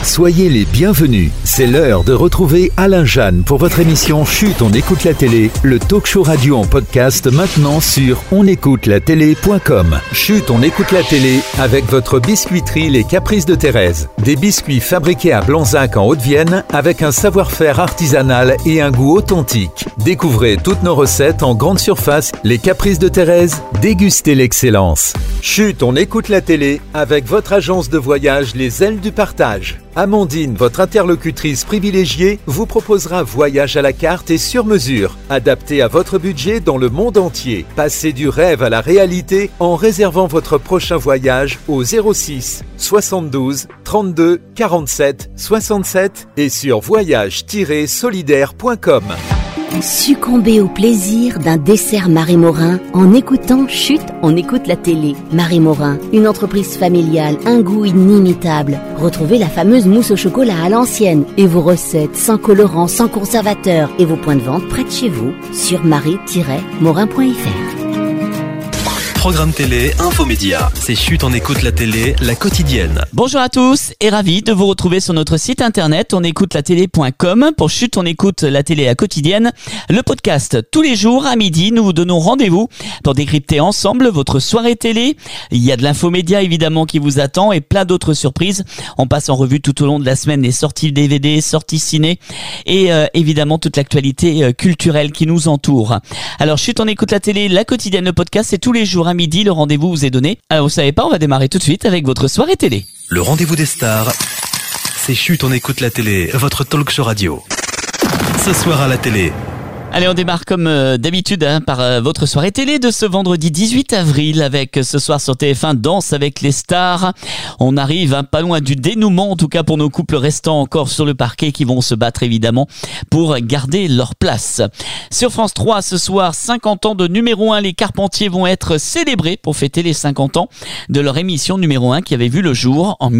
Soyez les bienvenus. C'est l'heure de retrouver Alain Jeanne pour votre émission Chut, on écoute la télé, le talk show radio en podcast maintenant sur onécoutelatélé.com. Chut, on écoute la télé avec votre biscuiterie Les Caprices de Thérèse. Des biscuits fabriqués à Blanzac en Haute-Vienne avec un savoir-faire artisanal et un goût authentique. Découvrez toutes nos recettes en grande surface. Les Caprices de Thérèse, dégustez l'excellence. Chut, on écoute la télé avec votre agence de voyage Les Ailes du Partage. Amandine, votre interlocutrice privilégiée, vous proposera voyage à la carte et sur mesure, adapté à votre budget dans le monde entier. Passez du rêve à la réalité en réservant votre prochain voyage au 06 72 32 47 67 et sur voyage-solidaire.com. Succombez au plaisir d'un dessert Marie Morin en écoutant Chut, on écoute la télé. Marie Morin, une entreprise familiale, un goût inimitable. Retrouvez la fameuse mousse au chocolat à l'ancienne et vos recettes sans colorant, sans conservateur et vos points de vente près de chez vous sur marie-morin.fr. Programme télé, infomédia. C'est Chut, on écoute la télé, la quotidienne. Bonjour à tous et ravi de vous retrouver sur notre site internet onécoutelatélé.com pour Chut, on écoute la télé la quotidienne. Le podcast tous les jours à midi, nous vous donnons rendez-vous pour décrypter ensemble votre soirée télé. Il y a de l'infomédia évidemment qui vous attend et plein d'autres surprises. On passe en revue tout au long de la semaine les sorties DVD, sorties ciné et évidemment toute l'actualité culturelle qui nous entoure. Alors Chut, on écoute la télé, la quotidienne, le podcast, c'est tous les jours à midi, le rendez-vous vous est donné. Alors vous savez pas, on va démarrer tout de suite avec votre soirée télé. Le rendez-vous des stars, c'est Chut, on écoute la télé, votre talk show radio. Ce soir à la télé. Allez, on démarre comme d'habitude par votre soirée télé de ce vendredi 18 avril avec ce soir sur TF1 Danse avec les stars. On arrive pas loin du dénouement, en tout cas pour nos couples restants encore sur le parquet qui vont se battre évidemment pour garder leur place. Sur France 3 ce soir, 50 ans de numéro 1, les Carpentiers vont être célébrés pour fêter les 50 ans de leur émission numéro 1 qui avait vu le jour en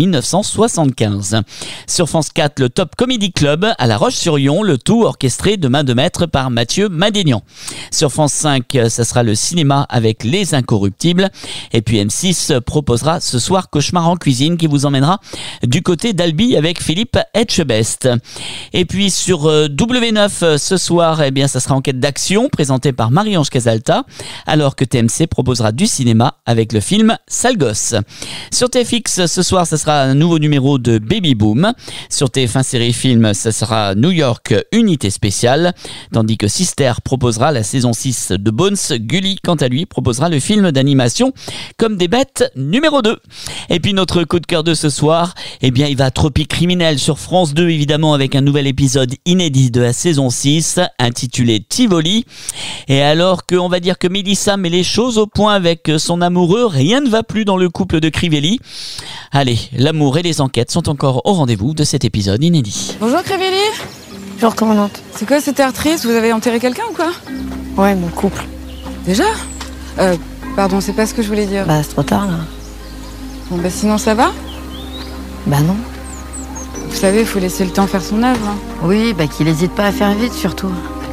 1975. Sur France 4, le Top Comedy Club à La Roche-sur-Yon, le tout orchestré de main de maître par Mathieu Madénian. Sur France 5, ça sera le cinéma avec Les Incorruptibles. Et puis M6 proposera ce soir Cauchemar en cuisine qui vous emmènera du côté d'Albi avec Philippe Etchebest. Et puis sur W9 ce soir, eh bien, ça sera Enquête d'action présenté par Marie-Ange Casalta, alors que TMC proposera du cinéma avec le film Sale Gosse. Sur TFX ce soir, ça sera un nouveau numéro de Baby Boom. Sur TF1 Série Film, ça sera New York Unité Spéciale, tandis que Sister proposera la saison 6 de Bones. Gulli, quant à lui, proposera le film d'animation Comme des bêtes numéro 2. Et puis notre coup de cœur de ce soir, eh bien il va à Tropique Criminel sur France 2 évidemment avec un nouvel épisode inédit de la saison 6 intitulé Tivoli. Et alors qu'on va dire que Mélissa met les choses au point avec son amoureux, rien ne va plus dans le couple de Crivelli. Allez, l'amour et les enquêtes sont encore au rendez-vous de cet épisode inédit. Bonjour Crivelli. Bonjour commandante. C'est quoi cette air triste? Vous avez enterré quelqu'un ou quoi? Ouais, mon couple. Déjà? Pardon, c'est pas ce que je voulais dire. Bah, c'est trop tard là. Bon, bah sinon ça va? Bah non. Vous savez, il faut laisser le temps faire son œuvre. Hein. Oui, bah qu'il hésite pas à faire vite surtout.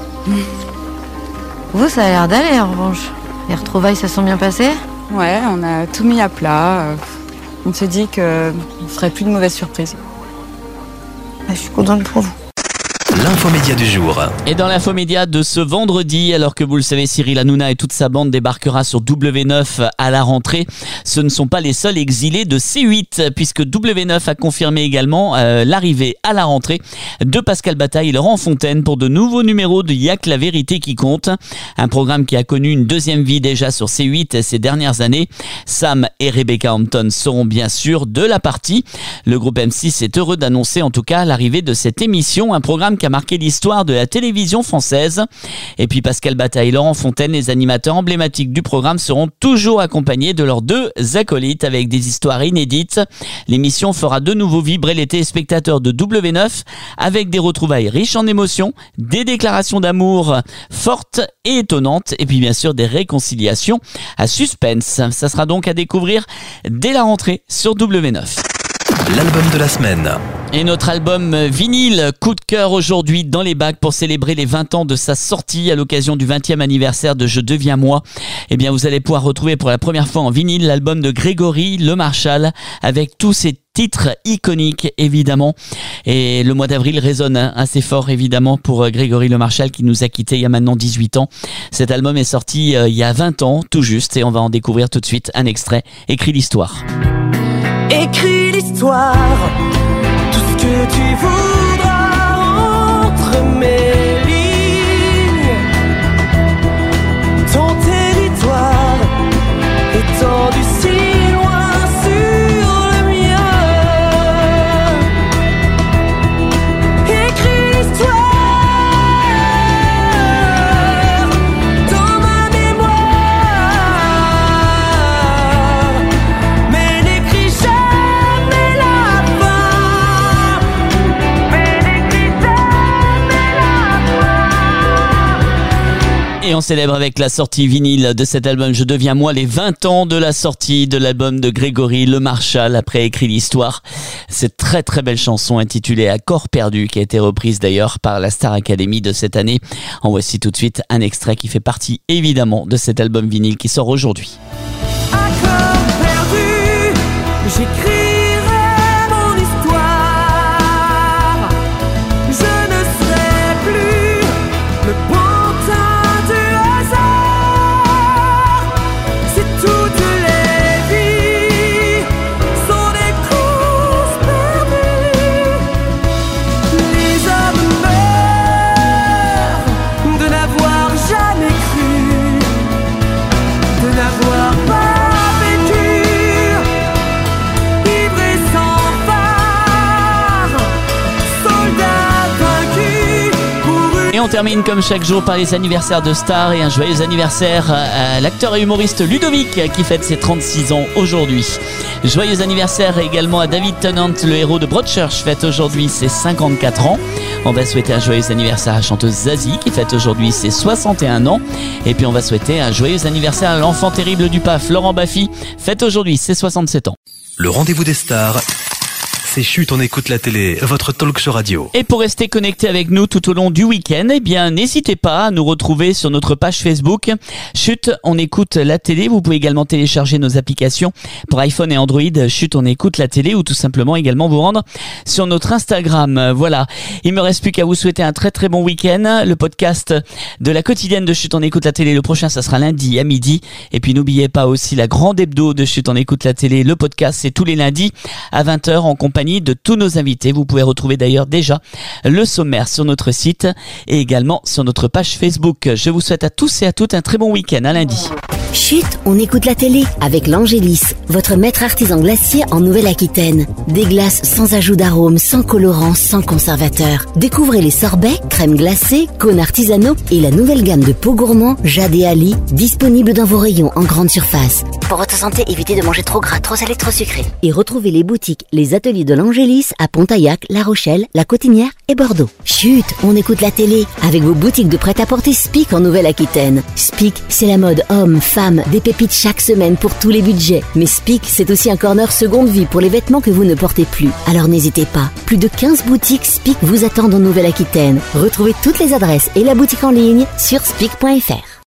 Vous, ça a l'air d'aller en revanche. Les retrouvailles, ça sont bien passées? Ouais, on a tout mis à plat. On s'est dit qu'on ferait plus de mauvaises surprises. Bah, je suis contente pour vous. L'infomédia du jour. Et dans l'infomédia de ce vendredi, alors que vous le savez, Cyril Hanouna et toute sa bande débarquera sur W9 à la rentrée, ce ne sont pas les seuls exilés de C8, puisque W9 a confirmé également l'arrivée à la rentrée de Pascal Bataille et Laurent Fontaine pour de nouveaux numéros de Y'a que la vérité qui compte. Un programme qui a connu une deuxième vie déjà sur C8 ces dernières années. Sam et Rebecca Hampton seront bien sûr de la partie. Le groupe M6 est heureux d'annoncer en tout cas l'arrivée de cette émission, un programme qui a marqué l'histoire de la télévision française. Et puis Pascal Bataille et Laurent Fontaine, les animateurs emblématiques du programme, seront toujours accompagnés de leurs deux acolytes avec des histoires inédites. L'émission fera de nouveau vibrer les téléspectateurs de W9 avec des retrouvailles riches en émotions, des déclarations d'amour fortes et étonnantes et puis bien sûr des réconciliations à suspense. Ça sera donc à découvrir dès la rentrée sur W9. L'album de la semaine. Et notre album vinyle, coup de cœur aujourd'hui dans les bacs pour célébrer les 20 ans de sa sortie à l'occasion du 20e anniversaire de Je deviens moi. Eh bien, vous allez pouvoir retrouver pour la première fois en vinyle l'album de Grégory Le Marchal avec tous ses titre iconique évidemment. Et le mois d'avril résonne assez fort évidemment pour Grégory Lemarchal qui nous a quittés il y a maintenant 18 ans. Cet album est sorti il y a 20 ans tout juste et on va en découvrir tout de suite un extrait. Écris l'histoire. Écris l'histoire, tout ce que tu voudras entre mes lignes. Ton territoire étendu si loin sur le mien. Écris l'histoire dans ma mémoire, mais n'écris jamais la fin. Mais n'écris jamais la fin. Et on célèbre avec la sortie vinyle de cet album Je deviens moi les 20 ans de la sortie de l'album de Grégory Lemarchal après Écrit l'histoire. Cette très très belle chanson intitulée Accord perdu qui a été reprise d'ailleurs par la Star Academy de cette année. En voici tout de suite un extrait qui fait partie évidemment de cet album vinyle qui sort aujourd'hui. Accord perdu, j'écrirai mon histoire. Je ne serai plus le pantin du hasard. Si toutes les vies sont des courses perdues, les hommes meurent de n'avoir jamais cru, de n'avoir pas vécu, ivre et sans phare, soldats vaincus pour une... Et on termine comme chaque jour par les anniversaires de stars et un joyeux anniversaire à l'acteur et humoriste Ludovic qui fête ses 36 ans aujourd'hui. Joyeux anniversaire également à David Tennant, le héros de Broadchurch, fête aujourd'hui ses 54 ans. On va souhaiter un joyeux anniversaire à la chanteuse Zazie qui fête aujourd'hui ses 61 ans. Et puis on va souhaiter un joyeux anniversaire à l'enfant terrible du PAF, Laurent Baffy, fête aujourd'hui ses 67 ans. Le rendez-vous des stars, c'est Chut, on écoute la télé, votre talk show radio. Et pour rester connecté avec nous tout au long du week-end, eh bien, n'hésitez pas à nous retrouver sur notre page Facebook. Chut, on écoute la télé. Vous pouvez également télécharger nos applications pour iPhone et Android. Chut, on écoute la télé ou tout simplement également vous rendre sur notre Instagram. Voilà. Il me reste plus qu'à vous souhaiter un très très bon week-end. Le podcast de la quotidienne de Chut, on écoute la télé. Le prochain, ça sera lundi à midi. Et puis n'oubliez pas aussi la grande hebdo de Chut, on écoute la télé. Le podcast, c'est tous les lundis à 20h en compagnie de tous nos invités. Vous pouvez retrouver d'ailleurs déjà le sommaire sur notre site et également sur notre page Facebook. Je vous souhaite à tous et à toutes un très bon week-end. À lundi. Chut, on écoute la télé avec l'Angélis, votre maître artisan glacier en Nouvelle-Aquitaine. Des glaces sans ajout d'arôme, sans colorant, sans conservateur. Découvrez les sorbets, crèmes glacées, cônes artisanaux et la nouvelle gamme de pots gourmands Jade et Ali, disponible dans vos rayons en grande surface. Pour votre santé, évitez de manger trop gras, trop salé, trop sucré. Et retrouvez les boutiques, les ateliers de l'Angélis à Pontaillac, La Rochelle, La Cotinière et Bordeaux. Chut, on écoute la télé avec vos boutiques de prêt-à-porter Spic en Nouvelle-Aquitaine. Spic, c'est la mode homme, femme, des pépites chaque semaine pour tous les budgets. Mais Spic, c'est aussi un corner seconde vie pour les vêtements que vous ne portez plus. Alors n'hésitez pas, plus de 15 boutiques Spic vous attendent en Nouvelle-Aquitaine. Retrouvez toutes les adresses et la boutique en ligne sur spic.fr.